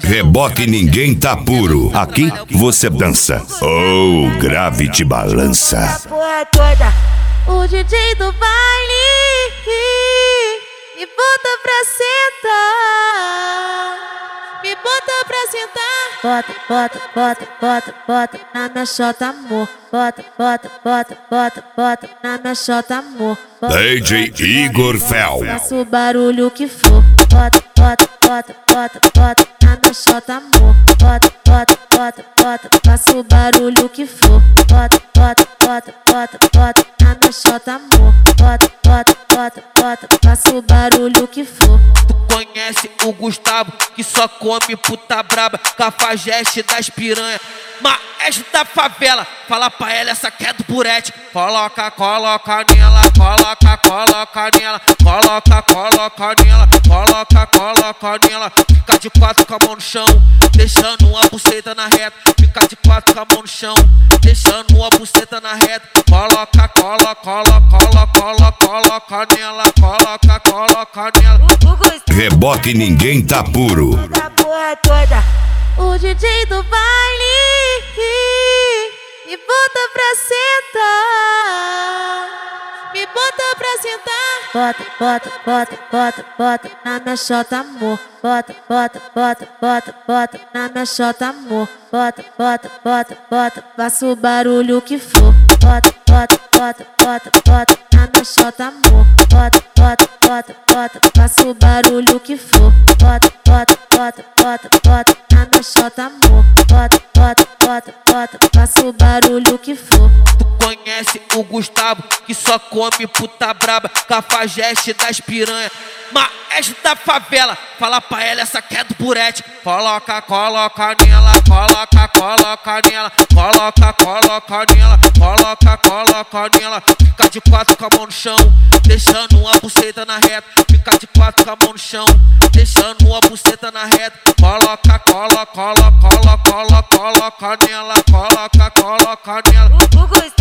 Reboque ninguém tá puro. Aqui você dança. Oh, grave te balança. O DJ do baile me bota pra sentar. Me bota pra sentar. Bota, bota, bota, bota, bota na minha xota, amor. Bota, bota, bota, bota, bota na minha xota, amor. DJ Igor Fel. Faça o barulho que for. Bota, bota, bota, bota, bota na minha xota, amor. Bota, bota, bota, bota, faça o barulho que for. Bota, bota, bota, bota, bota na minha xota, amor. Bota, bota, bota, bota, faça o barulho que for. Conhece o Gustavo, que só come puta braba, cafajeste das piranha, maestro da favela. Fala pra ela, essa que é do Purete. Coloca, coloca nela, coloca, coloca nela, coloca, coloca nela, coloca, coloca nela. Fica de quatro com a mão no chão, deixando uma buceta na reta. Fica de quatro com a mão no chão, deixando uma buceta na reta. Coloca, coloca, coloca, coloca, coloca nela, coloca, coloca nela. Reboque ninguém tá puro. O DJ do baile me bota pra sentar. Me bota pra sentar. Bota, bota, bota, bota, bota na minha xota, amor. Bota, bota, bota, bota, bota na minha xota, amor. Bota, bota, bota, bota, faça o barulho que for. Bota, bota, bota, bota, bota na minha xota, amor. Bota, bota, bota, bota, faça o barulho que for. Bota, bota, bota, bota, bota na minha xota, amor. Bota, bota, bota, bota, faça o barulho que for. Conhece o Gustavo, que só come puta braba, cafajeste das piranha, maestro da favela. Fala pra ela, essa que é do Purete. Coloca, coloca nela, coloca, coloca nela, coloca, coloca nela, coloca, coloca nela. Fica de quatro com a mão no chão, deixando uma buceta na reta. Fica de quatro com a mão no chão, deixando uma buceta na reta. Coloca, coloca, coloca, coloca, coloca nela, coloca, coloca nela.